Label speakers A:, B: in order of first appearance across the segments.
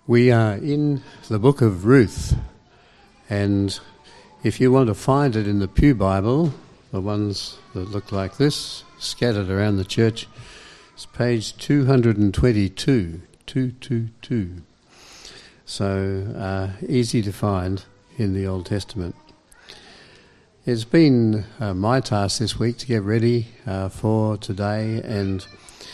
A: We are in the book of Ruth, and if you want to find it in the Pew Bible, the ones that look like this, scattered around the church, it's page 222, 222. So easy to find in the Old Testament. It's been my task this week to get ready for today, and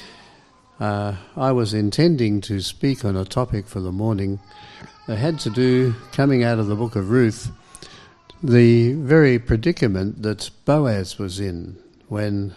A: I was intending to speak on a topic for the morning that had to do, coming out of the book of Ruth, the very predicament that Boaz was in when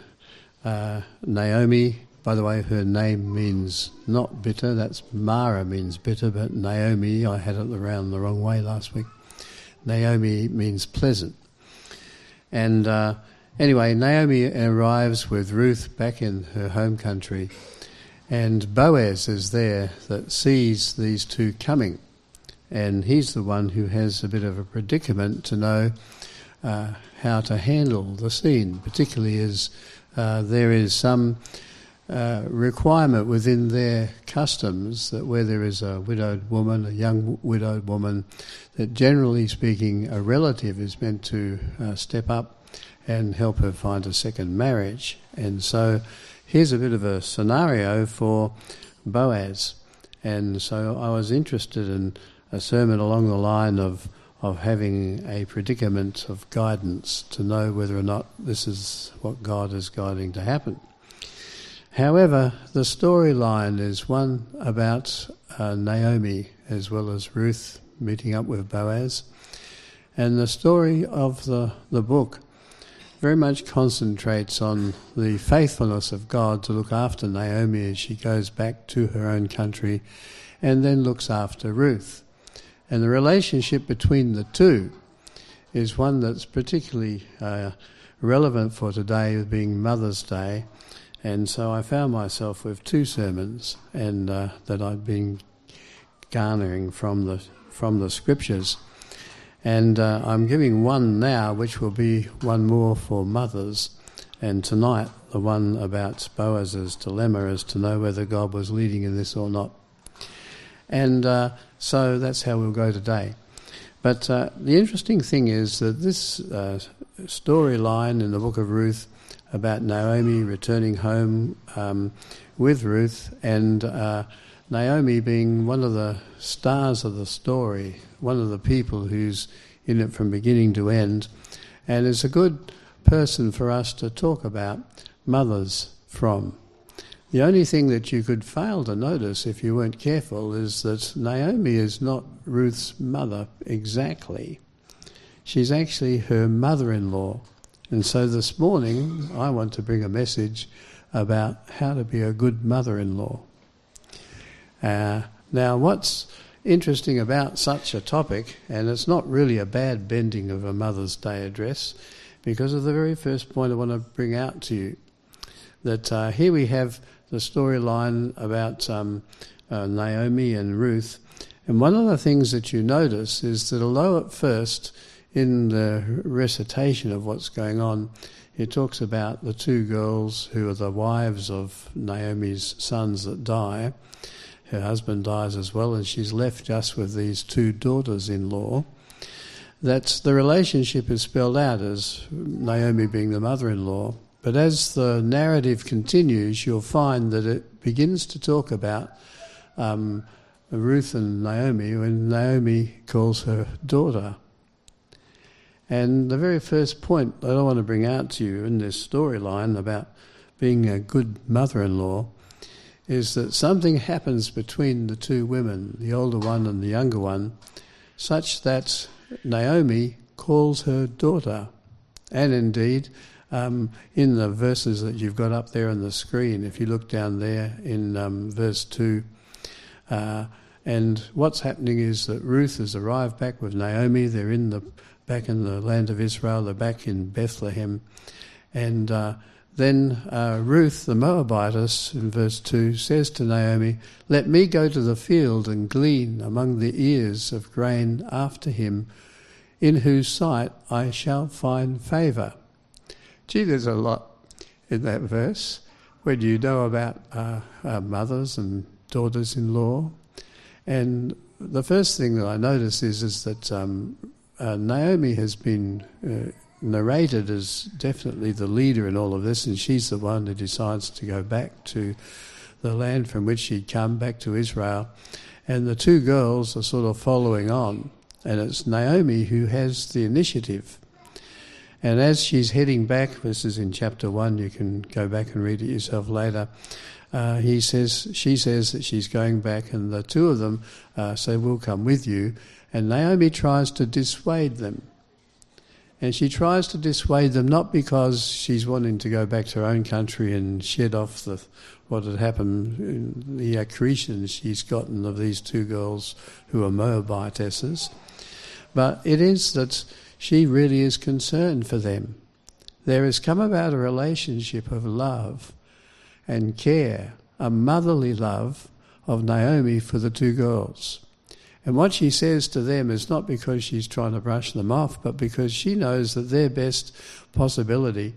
A: Naomi, by the way, her name means not bitter, that's Mara means bitter, but Naomi, I had it around the wrong way last week, Naomi means pleasant. And anyway, Naomi arrives with Ruth back in her home country, and Boaz is there that sees these two coming, and he's the one who has a bit of a predicament to know how to handle the scene, particularly as there is some requirement within their customs that where there is a widowed woman, a young widowed woman, that generally speaking a relative is meant to step up and help her find a second marriage. And so here's a bit of a scenario for Boaz. And so I was interested in a sermon along the line of having a predicament of guidance to know whether or not this is what God is guiding to happen. However, the storyline is one about Naomi as well as Ruth meeting up with Boaz. And the story of the book very much concentrates on the faithfulness of God to look after Naomi as she goes back to her own country and then looks after Ruth. And the relationship between the two is one that's particularly relevant for today, being Mother's Day. And so I found myself with two sermons and that I'd been garnering from the scriptures. And I'm giving one now, which will be one more for mothers. And tonight, the one about Boaz's dilemma as to know whether God was leading in this or not. And so that's how we'll go today. But the interesting thing is that this storyline in the book of Ruth about Naomi returning home with Ruth, and Naomi being one of the stars of the story, one of the people who's in it from beginning to end, and is a good person for us to talk about mothers from. The only thing that you could fail to notice if you weren't careful is that Naomi is not Ruth's mother exactly. She's actually her mother-in-law. And so this morning I want to bring a message about how to be a good mother-in-law. Now what's interesting about such a topic, and it's not really a bad bending of a Mother's Day address, because of the very first point I want to bring out to you, that here we have the storyline about Naomi and Ruth, and one of the things that you notice is that although at first in the recitation of what's going on, it talks about the two girls who are the wives of Naomi's sons that die. Her husband dies as well, and she's left just with these two daughters-in-law. That's the relationship is spelled out as Naomi being the mother-in-law. But as the narrative continues, you'll find that it begins to talk about Ruth and Naomi when Naomi calls her daughter. And the very first point that I want to bring out to you in this storyline about being a good mother-in-law is that something happens between the two women, the older one and the younger one, such that Naomi calls her daughter. And indeed, in the verses that you've got up there on the screen, if you look down there in verse 2, and what's happening is that Ruth has arrived back with Naomi. They're back in the land of Israel. They're back in Bethlehem. And then Ruth, the Moabitess, in verse 2, says to Naomi, "Let me go to the field and glean among the ears of grain after him, in whose sight I shall find favour." Gee, there's a lot in that verse when you know about mothers and daughters-in-law. And the first thing that I notice is that Naomi has been narrated as definitely the leader in all of this, and she's the one who decides to go back to the land from which she'd come, back to Israel. And the two girls are sort of following on, and it's Naomi who has the initiative. And as she's heading back, this is in chapter 1, you can go back and read it yourself later, she says that she's going back, and the two of them say, we'll come with you. And Naomi tries to dissuade them. And she tries to dissuade them not because she's wanting to go back to her own country and shed off what had happened, the accretions she's gotten of these two girls who are Moabitesses, but it is that she really is concerned for them. There has come about a relationship of love and care, a motherly love of Naomi for the two girls. And what she says to them is not because she's trying to brush them off, but because she knows that their best possibility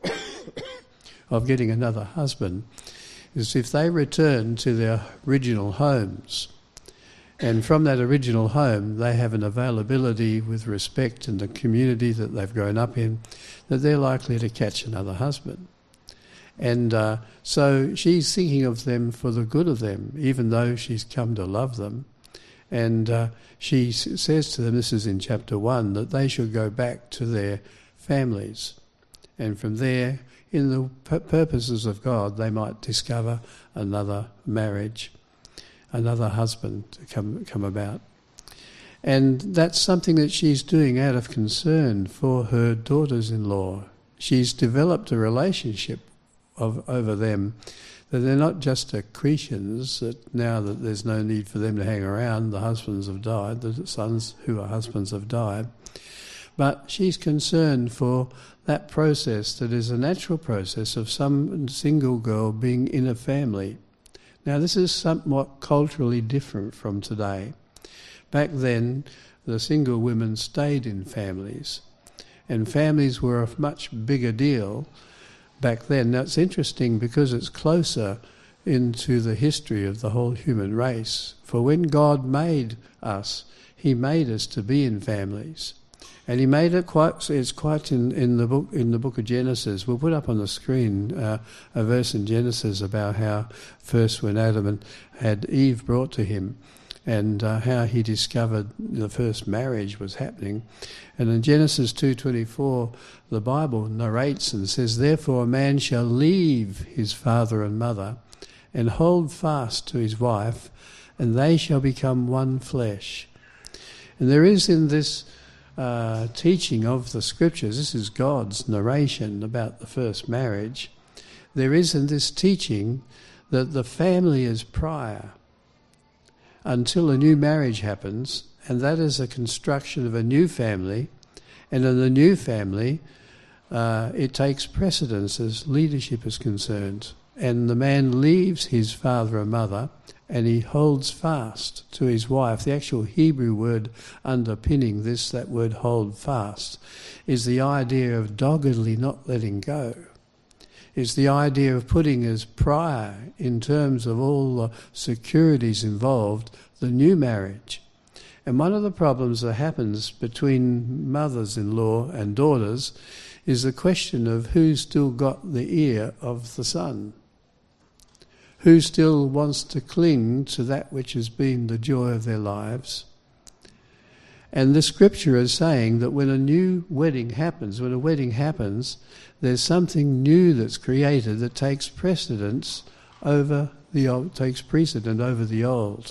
A: of getting another husband is if they return to their original homes. And from that original home, they have an availability with respect in the community that they've grown up in, that they're likely to catch another husband. And so she's thinking of them for the good of them, even though she's come to love them. And she says to them, this is in chapter 1, that they should go back to their families. And from there, in the purposes of God, they might discover another marriage, another husband to come about. And that's something that she's doing out of concern for her daughters-in-law. She's developed a relationship over them, that they're not just accretions, that now that there's no need for them to hang around, the husbands have died, the sons who are husbands have died. But she's concerned for that process that is a natural process of some single girl being in a family. Now, this is somewhat culturally different from today. Back then, the single women stayed in families, and families were a much bigger deal back then. Now, it's interesting because it's closer into the history of the whole human race. For when God made us, he made us to be in families. And he made it it's quite in the book of Genesis. We'll put up on the screen a verse in Genesis about how first when Adam had Eve brought to him, and how he discovered the first marriage was happening. And in Genesis 2:24, the Bible narrates and says, "Therefore a man shall leave his father and mother and hold fast to his wife, and they shall become one flesh." And there is in this teaching of the scriptures, this is God's narration about the first marriage, there is in this teaching that the family is prior until a new marriage happens, and that is a construction of a new family, and in the new family it takes precedence as leadership is concerned, and the man leaves his father and mother and he holds fast to his wife. The actual Hebrew word underpinning this, that word hold fast, is the idea of doggedly not letting go. Is the idea of putting as prior, in terms of all the securities involved, the new marriage. And one of the problems that happens between mothers-in-law and daughters is the question of who's still got the ear of the son. Who still wants to cling to that which has been the joy of their lives. And the scripture is saying that when a new wedding happens, there's something new that's created that takes precedent over the old.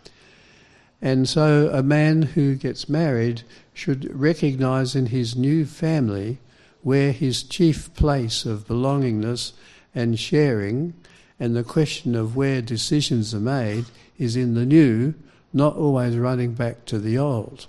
A: And so a man who gets married should recognise in his new family where his chief place of belongingness and sharing, and the question of where decisions are made, is in the new, not always running back to the old.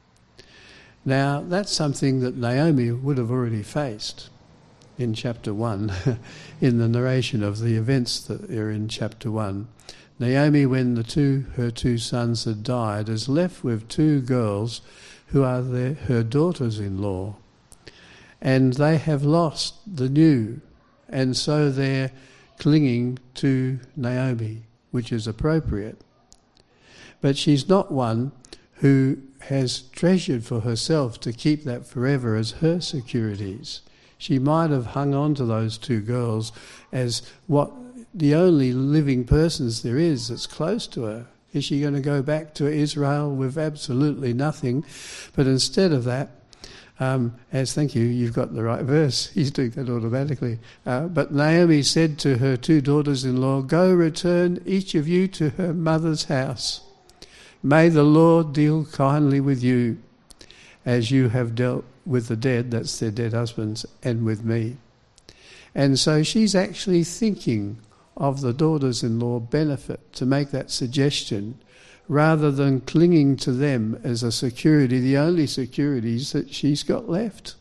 A: Now, that's something that Naomi would have already faced in chapter 1, in the narration of the events that are in chapter 1. Naomi, when her two sons had died, is left with two girls who are her daughters-in-law. And they have lost the new, and so they're clinging to Naomi, which is appropriate. But she's not one who has treasured for herself to keep that forever as her securities. She might have hung on to those two girls as what the only living persons there is that's close to her. Is she going to go back to Israel with absolutely nothing? But instead of that, thank you, you've got the right verse. He's doing that automatically. But Naomi said to her two daughters-in-law, "Go return each of you to her mother's house. May the Lord deal kindly with you as you have dealt with the dead," that's their dead husbands, "and with me." And so she's actually thinking of the daughters-in-law benefit to make that suggestion, rather than clinging to them as a security, the only securities that she's got left.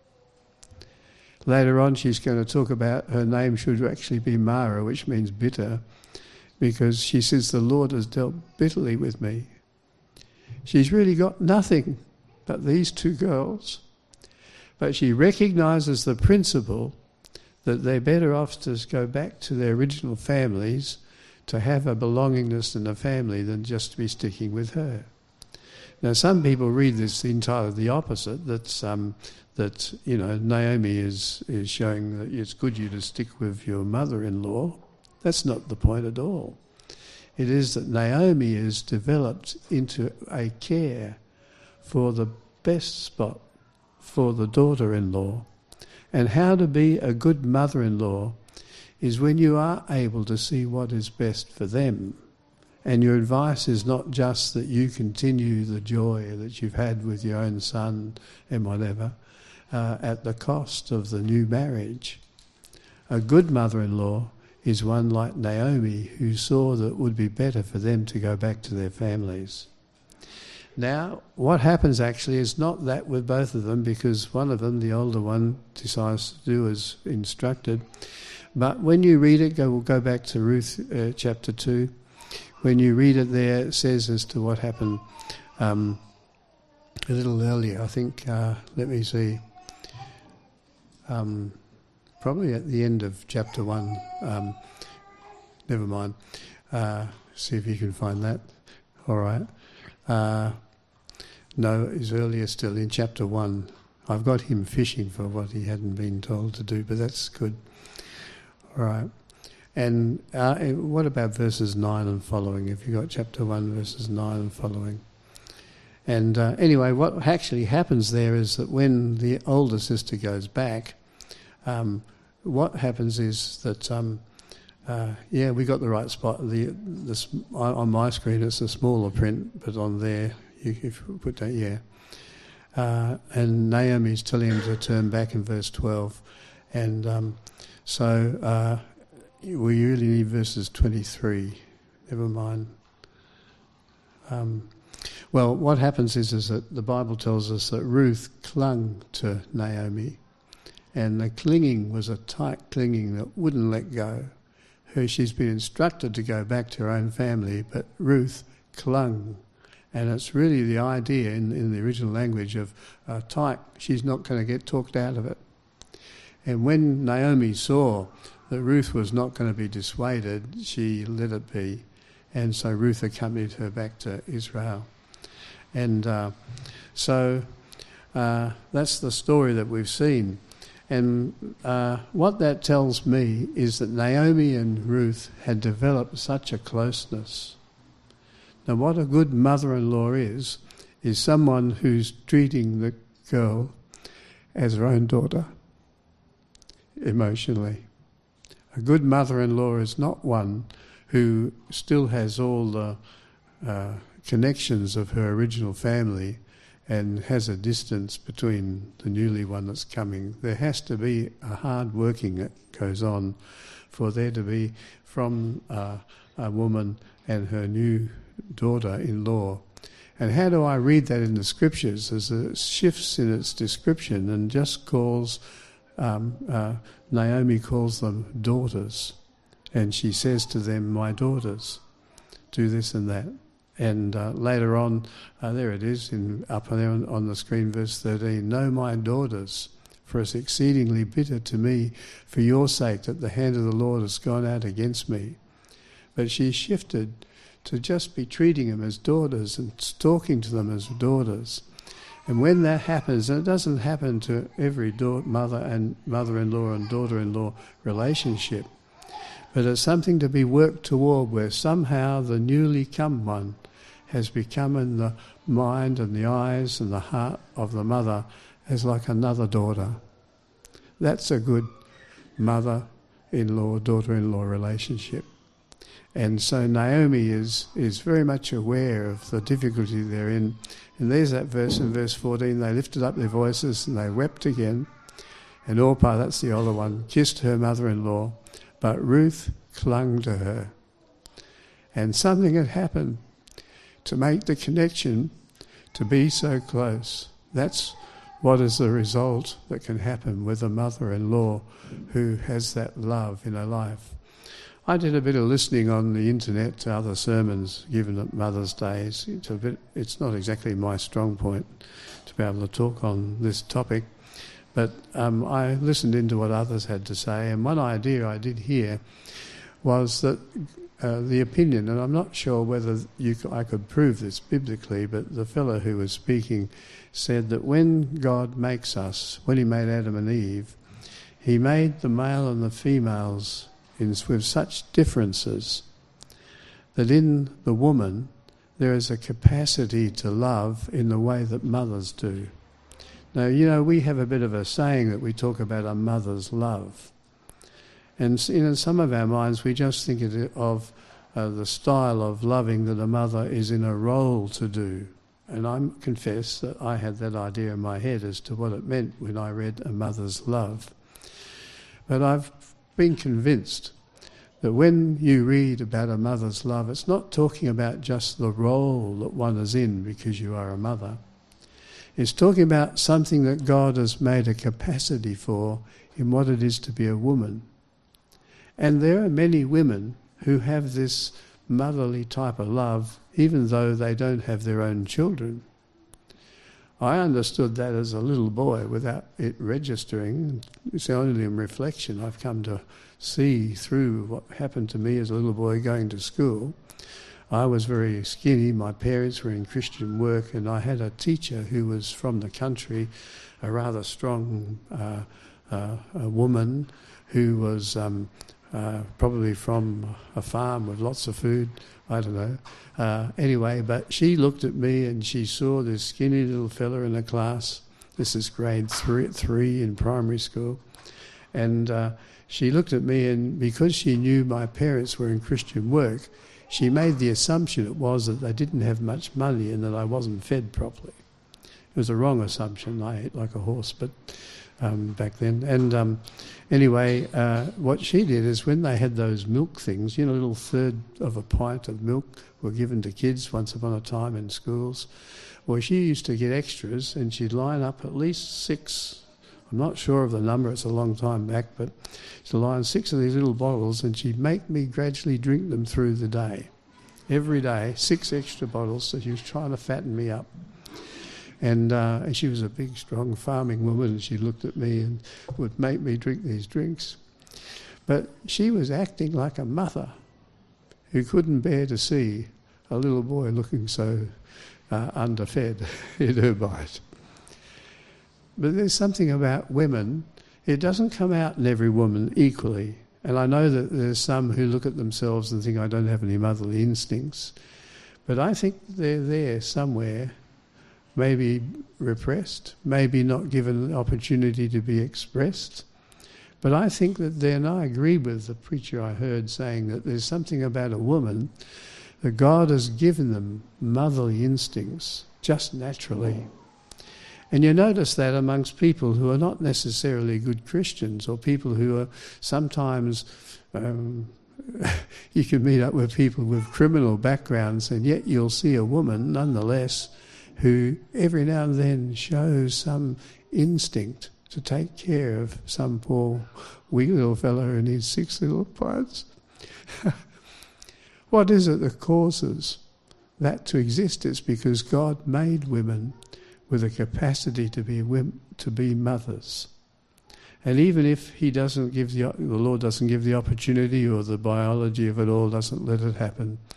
A: Later on she's going to talk about her name should actually be Mara, which means bitter, because she says, "The Lord has dealt bitterly with me." She's really got nothing but these two girls. But she recognises the principle that they're better off to go back to their original families to have a belongingness in the family than just to be sticking with her. Now, some people read this entirely the opposite, that Naomi is showing that it's good you to stick with your mother-in-law. That's not the point at all. It is that Naomi is developed into a care for the best spot for the daughter-in-law. And how to be a good mother-in-law is when you are able to see what is best for them. And your advice is not just that you continue the joy that you've had with your own son and whatever at the cost of the new marriage. A good mother-in-law is one like Naomi, who saw that it would be better for them to go back to their families. Now, what happens actually is not that with both of them, because one of them, the older one, decides to do as instructed. But when you read it, we'll go back to Ruth chapter 2. When you read it there, it says as to what happened a little earlier. I think, let me see, probably at the end of chapter 1. Never mind. See if you can find that. All right. No, it's earlier still, in chapter 1. I've got him fishing for what he hadn't been told to do, but that's good. All right. And what about verses 9 and following? If you've got chapter 1, verses 9 and following. And anyway, what actually happens there is that when the older sister goes back, what happens is that, we got the right spot. On my screen it's a smaller print, but on there, if you put that, and Naomi's telling him to turn back in verse 12. And we really need verses 23. Never mind. Well, what happens is that the Bible tells us that Ruth clung to Naomi, and the clinging was a tight clinging that wouldn't let go. She's been instructed to go back to her own family, but Ruth clung. And it's really the idea in the original language of tight, she's not going to get talked out of it. And when Naomi saw that Ruth was not going to be dissuaded, she let it be. And so Ruth accompanied her back to Israel. And so that's the story that we've seen. And what that tells me is that Naomi and Ruth had developed such a closeness. Now, what a good mother-in-law is someone who's treating the girl as her own daughter, emotionally. A good mother-in-law is not one who still has all the connections of her original family and has a distance between the newly one that's coming. There has to be a hard working that goes on for there to be, from a woman and her new daughter-in-law. And how do I read that in the scriptures? As it shifts in its description and just calls, Naomi calls them daughters. And she says to them, "My daughters, do this and that." And later on, there it is, up there on the screen, verse 13, "No, my daughters, for it's exceedingly bitter to me for your sake that the hand of the Lord has gone out against me." But she shifted to just be treating them as daughters and talking to them as daughters. And when that happens, and it doesn't happen to every mother and mother-in-law and daughter-in-law relationship, but it's something to be worked toward, where somehow the newly come one has become in the mind and the eyes and the heart of the mother as like another daughter. That's a good mother-in-law, daughter-in-law relationship. And so Naomi is very much aware of the difficulty they're in. And there's that verse in verse 14, they lifted up their voices and they wept again. And Orpah, that's the older one, kissed her mother-in-law, but Ruth clung to her. And something had happened to make the connection to be so close. That's what is the result that can happen with a mother-in-law who has that love in her life. I did a bit of listening on the internet to other sermons given at Mother's Days. It's not exactly my strong point to be able to talk on this topic, but I listened into what others had to say, and one idea I did hear was that the opinion, and I'm not sure whether I could prove this biblically, but the fellow who was speaking said that when God makes us, when he made Adam and Eve, he made the male and the females with such differences that in the woman there is a capacity to love in the way that mothers do. Now, you know, we have a bit of a saying that we talk about a mother's love. And in some of our minds we just think of the style of loving that a mother is in a role to do. And I confess that I had that idea in my head as to what it meant when I read a mother's love. But I've been convinced that when you read about a mother's love, it's not talking about just the role that one is in because you are a mother. It's talking about something that God has made a capacity for in what it is to be a woman. And there are many women who have this motherly type of love even though they don't have their own children. I understood that as a little boy without it registering. It's only in reflection I've come to see through what happened to me as a little boy going to school. I was very skinny, my parents were in Christian work, and I had a teacher who was from the country, a rather strong a woman who was probably from a farm with lots of food, I don't know. Anyway, but she looked at me and she saw this skinny little fella in the class. This is grade 3 in primary school. And she looked at me, and because she knew my parents were in Christian work, she made the assumption it was that they didn't have much money and that I wasn't fed properly. It was a wrong assumption. I ate like a horse, but back then. And anyway, what she did is when they had those milk things, you know, a little third of a pint of milk were given to kids once upon a time in schools. Well, she used to get extras and she'd line up at least 6, I'm not sure of the number, it's a long time back, but she'd line 6 of these little bottles and she'd make me gradually drink them through the day. Every day, 6 extra bottles, so she was trying to fatten me up. And she was a big, strong farming woman, and she looked at me and would make me drink these drinks. But she was acting like a mother who couldn't bear to see a little boy looking so underfed in her mind. But there's something about women, it doesn't come out in every woman equally. And I know that there's some who look at themselves and think, I don't have any motherly instincts. But I think they're there somewhere, maybe repressed, maybe not given the opportunity to be expressed. But I think that then I agree with the preacher I heard saying that there's something about a woman that God has given them motherly instincts just naturally. And you notice that amongst people who are not necessarily good Christians, or people who are sometimes, you can meet up with people with criminal backgrounds, and yet you'll see a woman nonetheless who every now and then shows some instinct to take care of some poor wee little fellow who needs 6 little pints. What is it that causes that to exist? It's because God made women with a capacity to be mothers. And even if he doesn't give the Lord doesn't give the opportunity, or the biology of it all doesn't let it happen,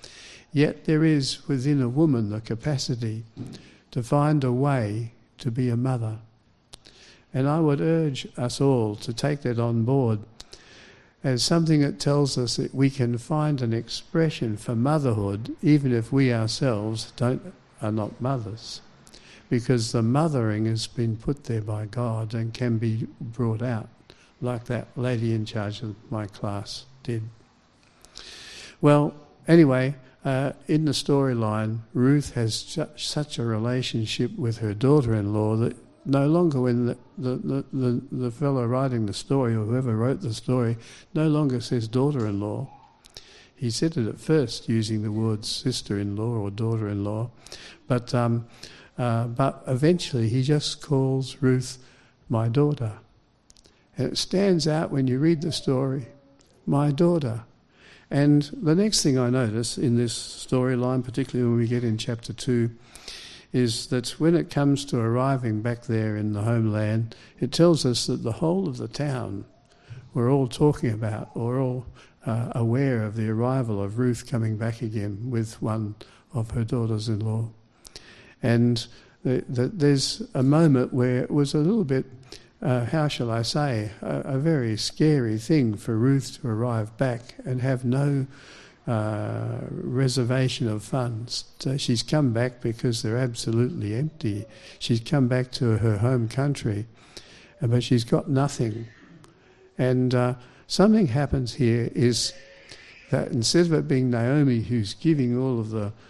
A: Yet there is within a woman the capacity to find a way to be a mother. And I would urge us all to take that on board as something that tells us that we can find an expression for motherhood even if we ourselves are not mothers. Because the mothering has been put there by God and can be brought out, like that lady in charge of my class did. Well, anyway, in the storyline, Ruth has such a relationship with her daughter-in-law that no longer when the fellow writing the story, or whoever wrote the story, no longer says daughter-in-law. He said it at first using the words sister-in-law or daughter-in-law, but eventually he just calls Ruth my daughter. And it stands out when you read the story, my daughter. And the next thing I notice in this storyline, particularly when we get in chapter 2, is that when it comes to arriving back there in the homeland, it tells us that the whole of the town were all talking about, or all aware of the arrival of Ruth coming back again with one of her daughters-in-law. And there's a moment where it was a little bit, how shall I say, a very scary thing for Ruth to arrive back and have no reservation of funds. So she's come back because they're absolutely empty. She's come back to her home country, but she's got nothing. And something happens here is that instead of it being Naomi who's giving all of the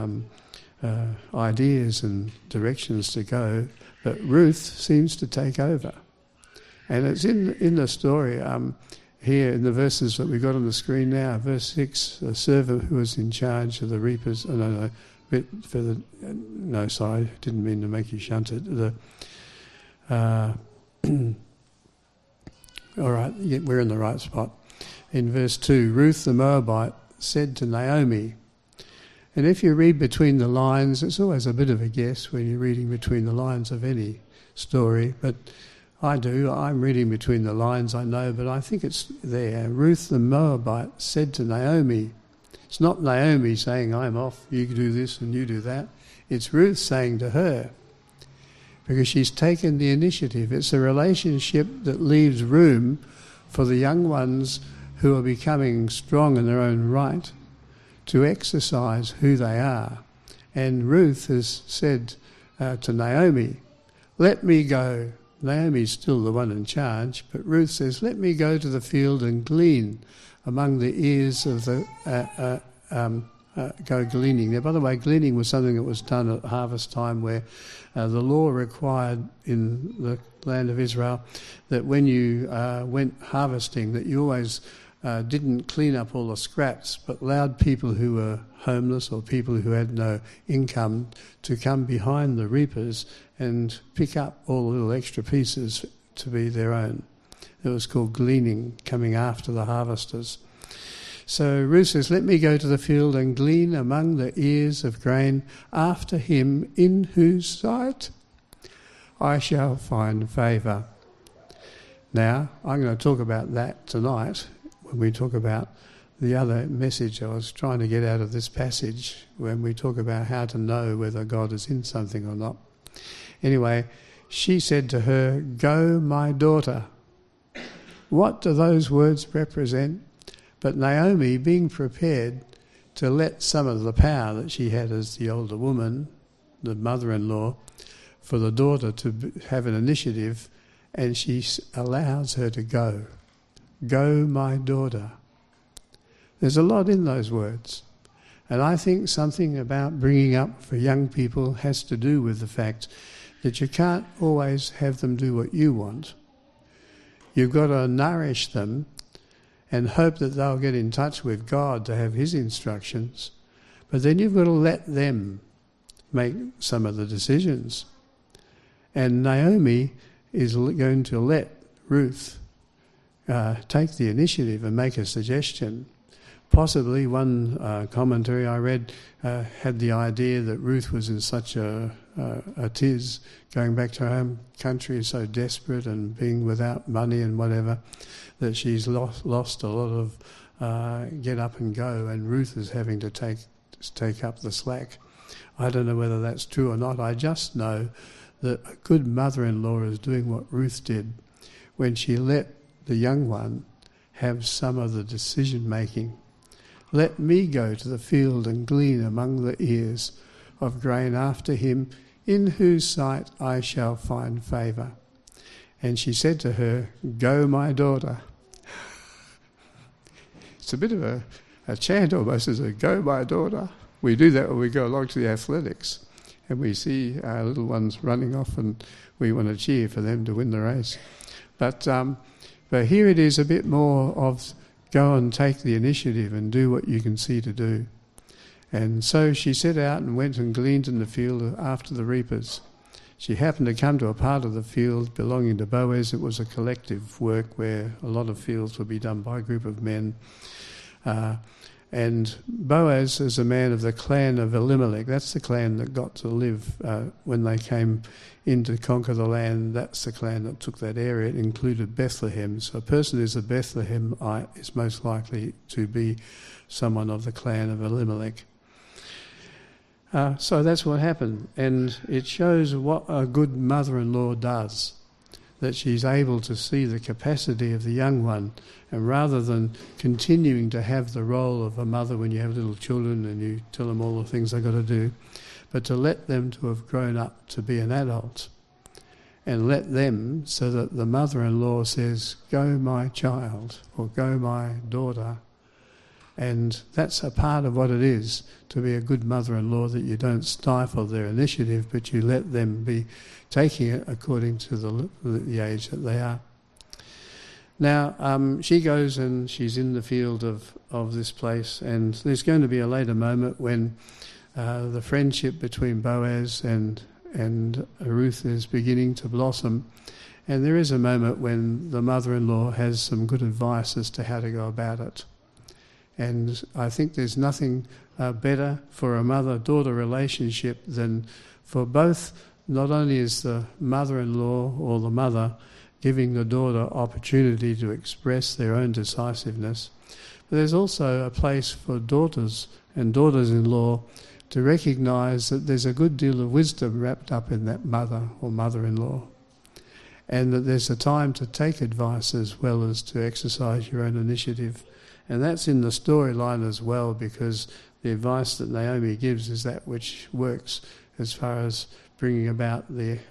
A: ideas and directions to go, but Ruth seems to take over. And it's in the story here in the verses that we've got on the screen now. Verse 6, a servant who was in charge of the reapers, didn't mean to make you shunt it. All right, we're in the right spot. In verse 2, Ruth the Moabite said to Naomi, and if you read between the lines, it's always a bit of a guess when you're reading between the lines of any story, but I'm reading between the lines, I know, but I think it's there. Ruth the Moabite said to Naomi, it's not Naomi saying, I'm off, you do this and you do that. It's Ruth saying to her, because she's taken the initiative. It's a relationship that leaves room for the young ones who are becoming strong in their own right to exercise who they are. And Ruth has said to Naomi, let me go. Naomi's still the one in charge, but Ruth says, let me go to the field and glean among the ears of the... go gleaning there. By the way, gleaning was something that was done at harvest time, where the law required in the land of Israel that when you went harvesting, that you always didn't clean up all the scraps, but allowed people who were homeless or people who had no income to come behind the reapers and pick up all the little extra pieces to be their own. It was called gleaning, coming after the harvesters. So Ruth says, let me go to the field and glean among the ears of grain after him in whose sight I shall find favour. Now, I'm going to talk about that tonight when we talk about the other message I was trying to get out of this passage, when we talk about how to know whether God is in something or not. Anyway, she said to her, go, my daughter. What do those words represent? But Naomi, being prepared to let some of the power that she had as the older woman, the mother-in-law, for the daughter to have an initiative, and she allows her to go. Go, my daughter. There's a lot in those words. And I think something about bringing up for young people has to do with the fact that you can't always have them do what you want. You've got to nourish them and hope that they'll get in touch with God to have his instructions. But then you've got to let them make some of the decisions. And Naomi is going to let Ruth take the initiative and make a suggestion. Possibly one commentary I read had the idea that Ruth was in such a tiz, going back to her home country, so desperate and being without money and whatever, that she's lost a lot of get up and go, and Ruth is having to take take up the slack. I don't know whether that's true or not. I just know that a good mother-in-law is doing what Ruth did when she let the young one have some of the decision-making. Let me go to the field and glean among the ears of grain after him, in whose sight I shall find favour. And she said to her, "Go, my daughter." It's a bit of a chant almost, as a "Go, my daughter." We do that when we go along to the athletics and we see our little ones running off and we want to cheer for them to win the race. But here it is a bit more of go and take the initiative and do what you can see to do. And so she set out and went and gleaned in the field after the reapers. She happened to come to a part of the field belonging to Boaz. It was a collective work where a lot of fields would be done by a group of men. And Boaz is a man of the clan of Elimelech. That's the clan that got to live when they came in to conquer the land. That's the clan that took that area. It included Bethlehem. So a person who's a Bethlehemite is most likely to be someone of the clan of Elimelech. So that's what happened. And it shows what a good mother-in-law does, that she's able to see the capacity of the young one, and rather than continuing to have the role of a mother when you have little children and you tell them all the things they've got to do, but to let them to have grown up to be an adult, and let them, so that the mother-in-law says, "Go, my child," or "Go, my daughter." And that's a part of what it is to be a good mother-in-law, that you don't stifle their initiative, but you let them be taking it according to the age that they are. Now, she goes and she's in the field of this place, and there's going to be a later moment when the friendship between Boaz and Ruth is beginning to blossom, and there is a moment when the mother-in-law has some good advice as to how to go about it. And I think there's nothing better for a mother-daughter relationship than for both. Not only is the mother-in-law or the mother giving the daughter opportunity to express their own decisiveness, but there's also a place for daughters and daughters-in-law to recognise that there's a good deal of wisdom wrapped up in that mother or mother-in-law, and that there's a time to take advice as well as to exercise your own initiative. And that's in the storyline as well, because the advice that Naomi gives is that which works as far as bringing about the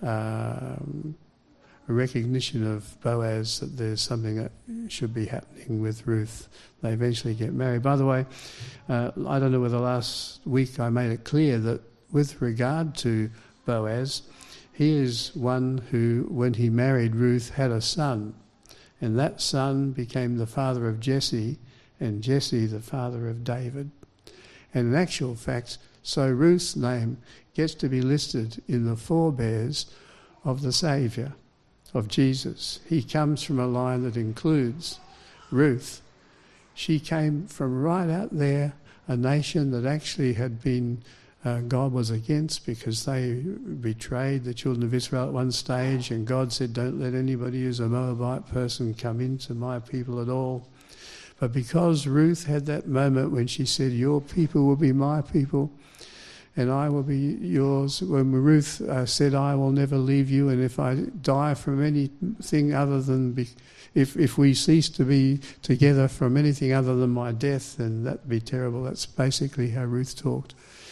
A: recognition of Boaz that there's something that should be happening with Ruth. They eventually get married. By the way, I don't know whether last week I made it clear that with regard to Boaz, he is one who, when he married Ruth, had a son. And that son became the father of Jesse, and Jesse the father of David. And in actual fact, so Ruth's name gets to be listed in the forebears of the Saviour, of Jesus. He comes from a line that includes Ruth. She came from right out there, a nation that actually had been, God was against, because they betrayed the children of Israel at one stage, and God said, "Don't let anybody who's a Moabite person come into my people at all." But because Ruth had that moment when she said, "Your people will be my people and I will be yours," when Ruth said, "I will never leave you, and if I die from anything other than, if we cease to be together from anything other than my death, then that'd be terrible." That's basically how Ruth talked.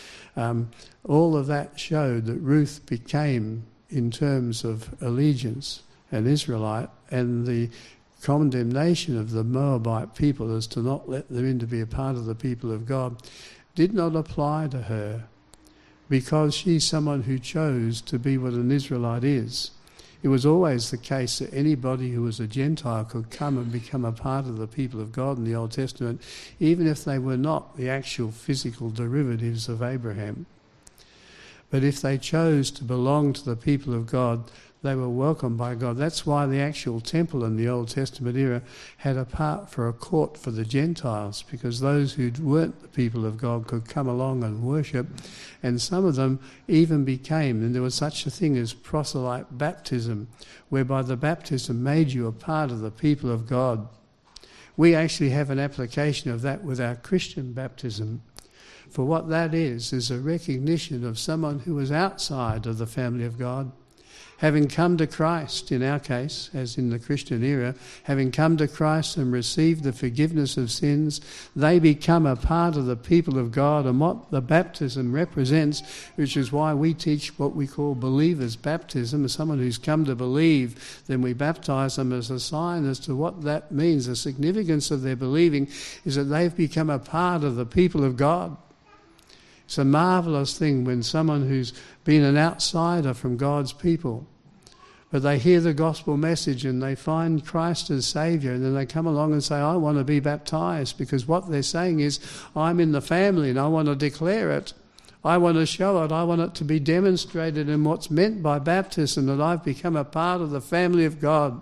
A: All of that showed that Ruth became, in terms of allegiance, an Israelite, and the condemnation of the Moabite people as to not let them in to be a part of the people of God did not apply to her, because she's someone who chose to be what an Israelite is. It was always the case that anybody who was a Gentile could come and become a part of the people of God in the Old Testament, even if they were not the actual physical derivatives of Abraham. But if they chose to belong to the people of God, they were welcomed by God. That's why the actual temple in the Old Testament era had a part for a court for the Gentiles, because those who weren't the people of God could come along and worship. And some of them even became, and there was such a thing as proselyte baptism, whereby the baptism made you a part of the people of God. We actually have an application of that with our Christian baptism, For what that is a recognition of someone who was outside of the family of God, having come to Christ, in our case, as in the Christian era, having come to Christ and received the forgiveness of sins, they become a part of the people of God. And what the baptism represents, which is why we teach what we call believers' baptism, as someone who's come to believe, then we baptise them as a sign as to what that means. The significance of their believing is that they've become a part of the people of God. It's a marvellous thing when someone who's been an outsider from God's people, but they hear the gospel message and they find Christ as Saviour, and then they come along and say, I want to be baptised, because what they're saying is, I'm in the family and I want to declare it. I want to show it. I want it to be demonstrated in what's meant by baptism, that I've become a part of the family of God.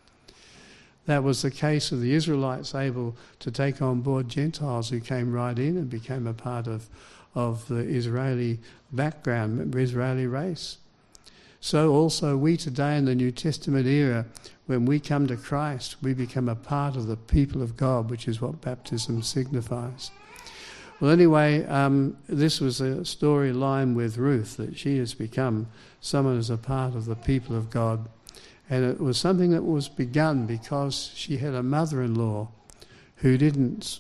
A: That was the case of the Israelites, able to take on board Gentiles who came right in and became a part of the Israeli background, Israeli race. So also we today in the New Testament era, when we come to Christ, we become a part of the people of God, which is what baptism signifies. Well, anyway, this was a storyline with Ruth, that she has become someone who's a part of the people of God. And it was something that was begun because she had a mother-in-law who didn't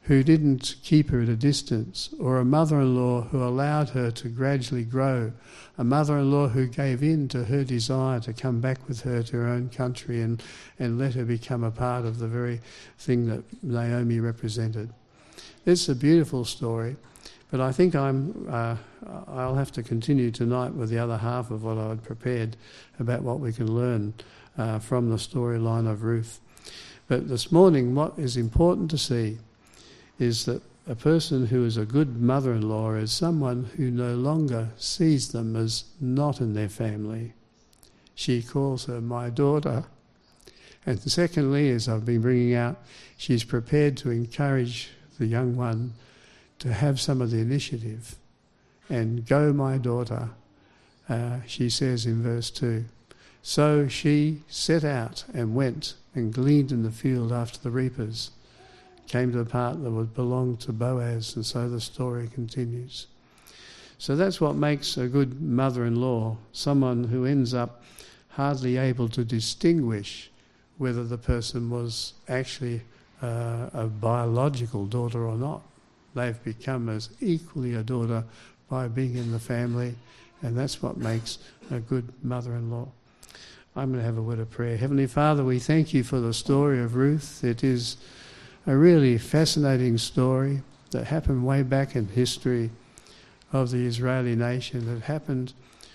A: keep her at a distance, or a mother-in-law who allowed her to gradually grow, a mother-in-law who gave in to her desire to come back with her to her own country and let her become a part of the very thing that Naomi represented. It's a beautiful story, but I think I'll have to continue tonight with the other half of what I had prepared about what we can learn from the storyline of Ruth. But this morning, what is important to see is that a person who is a good mother-in-law is someone who no longer sees them as not in their family. She calls her my daughter. And secondly, as I've been bringing out, she's prepared to encourage the young one to have some of the initiative. And go, my daughter, she says in verse 2. So she set out and went and gleaned in the field after the reapers, came to the part that would belong to Boaz, and so the story continues. So that's what makes a good mother-in-law, someone who ends up hardly able to distinguish whether the person was actually a biological daughter or not. They've become as equally a daughter by being in the family, and that's what makes a good mother-in-law. I'm going to have a word of prayer. Heavenly Father, we thank you for the story of Ruth. It is a really fascinating story that happened way back in history of the Israeli nation. It happened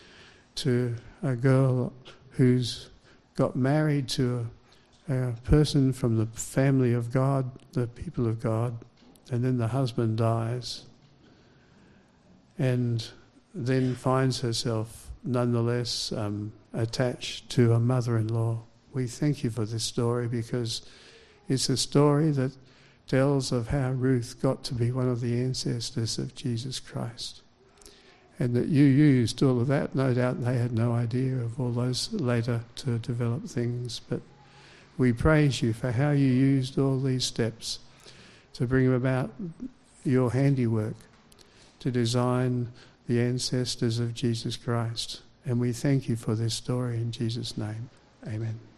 A: to a girl who's got married to a person from the family of God, the people of God, and then the husband dies and then finds herself nonetheless attached to a mother-in-law. We thank you for this story, because it's a story that tells of how Ruth got to be one of the ancestors of Jesus Christ, and that you used all of that. No doubt they had no idea of all those later to develop things, but we praise you for how you used all these steps to bring about your handiwork, to design the ancestors of Jesus Christ. And we thank you for this story in Jesus' name. Amen.